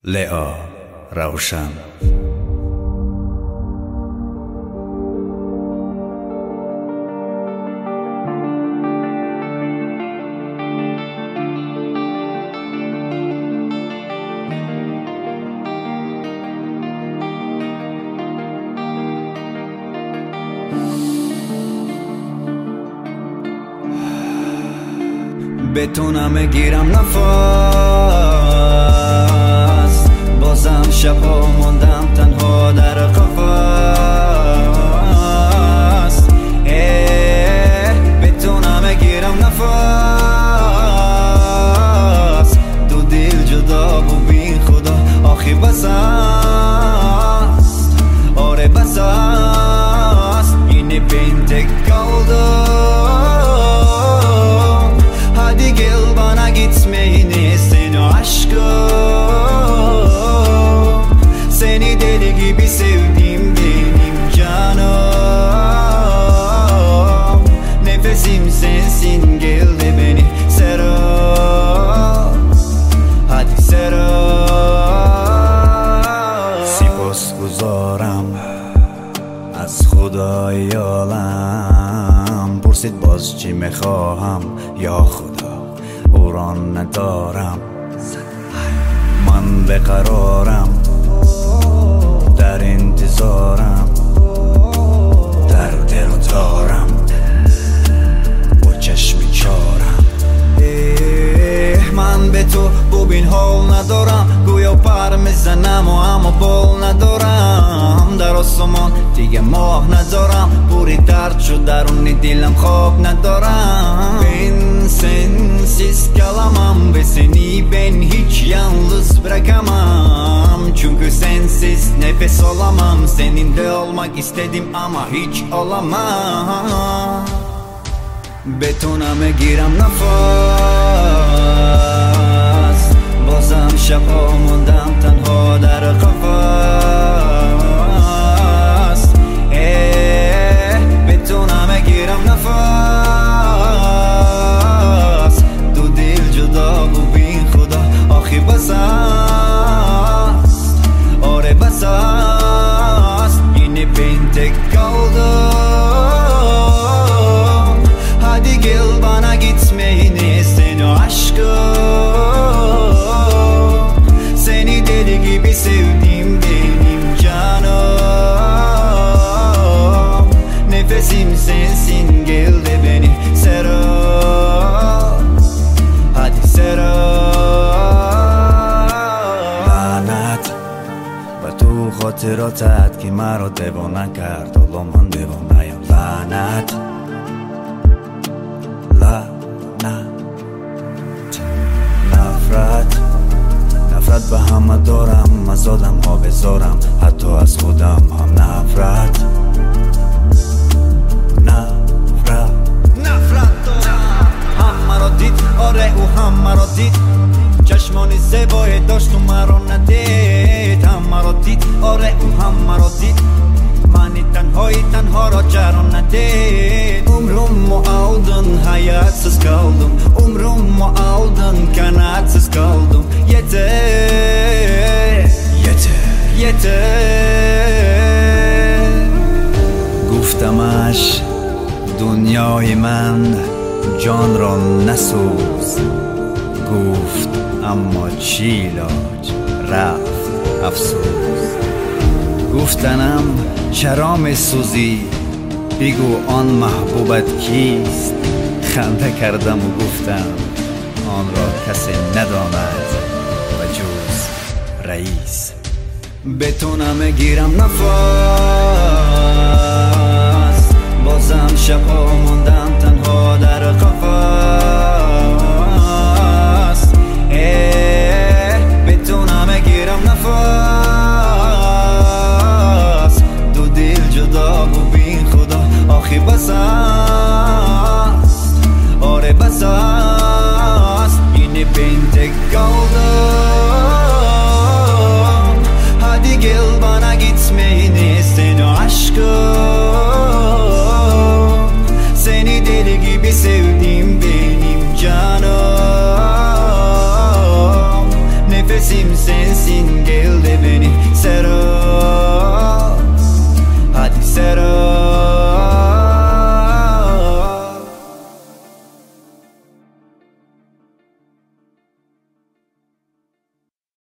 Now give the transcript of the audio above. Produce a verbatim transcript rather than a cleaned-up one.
لئا روشن. بتونم گیرم نفس، بازم شبا موندم تنها در قفس. بتونم گیرم نفس، دو دل جدا و بی خدا آخی بس است. آره بس است، yine ben tek kaldım. Hadi gel bana gitmeyini seni aşkım. Seni deli gibi sevdim benim canım. Nefesim sensin, gel de beni sarıl. Hadi sarıl. سپاسگزارم از خدای عالم، پرسید باز چی میخواهم یا خدا او را ندارم. من بقرارم در انتظارم، در دل دارم با چشم چارم. من به تو ببین حال ندارم، گویا پر میزنم و اما بال ندارم. در آسمان دیگه ماه ندارم، پوری درد شد درون دلم خواب ندارم. Ben sensiz kalamam ve seni ben hiç yalnız bırakamam. Çünkü sensiz nefes alamam. Seninle olmak istedim ama hiç olamam. بتونم گیرم نفس، بازم شبها موندم تنها در قفس. بتونم گیرم نفس، دو دل جدا و بی خدا آخی بس است. آره بس است، yine ben tek kaldım. Hadi gel bana gitmeyini seni aşkım. Seni deli gibi sevdim benim canım. Nefesim sensin, gel de beni sarıl. Hadi sarıl. لعنت و تو خاطراتت که مرا دیوانه کرد، حالا من دیوانه ام. لعنت نفرت نفرت به همه دارم، از آدم ها بذارم، حتی از خودم هم نفرت. نفرت نفرت دارم. هم مرا دید، آره او هم مرا دید. چشمانی زیبای داشت و مرا ندید. هم مرا دید، آره او هم مرا دید. منی تنهایی تنها را جران ندید. Umrumu aldın, hayatsız kaldım. Umrumu aldın, kanatsız kaldım. Yeter, yeter yeter. گفتمش دنیای من جان را نسوز. گفت اما چی علاج، رفت افسوس. گفتنم چرا میسوزی، بگو آن محبوبت کیست. خنده کردم و گفتم آن را کسی نداند و جز رئیس. بتونم گیرم نفس، بازم شبها موندم تنها در قفس. بتونم گیرم نفس،